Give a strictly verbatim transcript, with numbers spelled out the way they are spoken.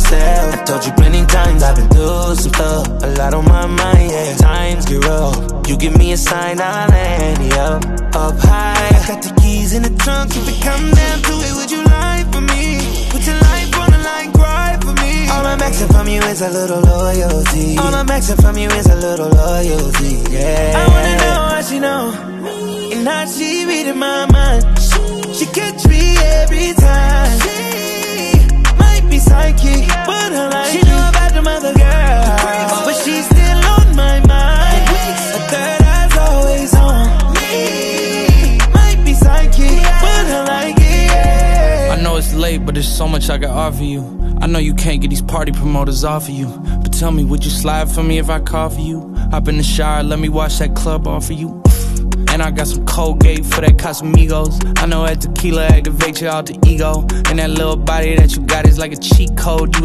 myself. I told you plenty times I've been through some stuff, a lot on my mind, yeah. Times get rough, you give me a sign, I'll land up, up high. I got the keys in the trunk, if it come down to it, would you lie for me? Put your life on the line, cry for me. All I'm asking from you is a little loyalty. All I'm asking from you is a little loyalty, yeah. I wanna know how she know, and how she reading my mind. She catch me every time. She might be psychic, but I like she know about the mother girl, but she's still on my mind. A third eye's always on me. Might be psychic, but I like it, yeah. I know it's late, but there's so much I can offer you. I know you can't get these party promoters off of you, but tell me, would you slide for me if I call for you? Hop in the shower, let me wash that club off of you. And I got some Colgate for that Casamigos. I know that tequila activates your alter ego, and that little body that you got is like a cheat code. You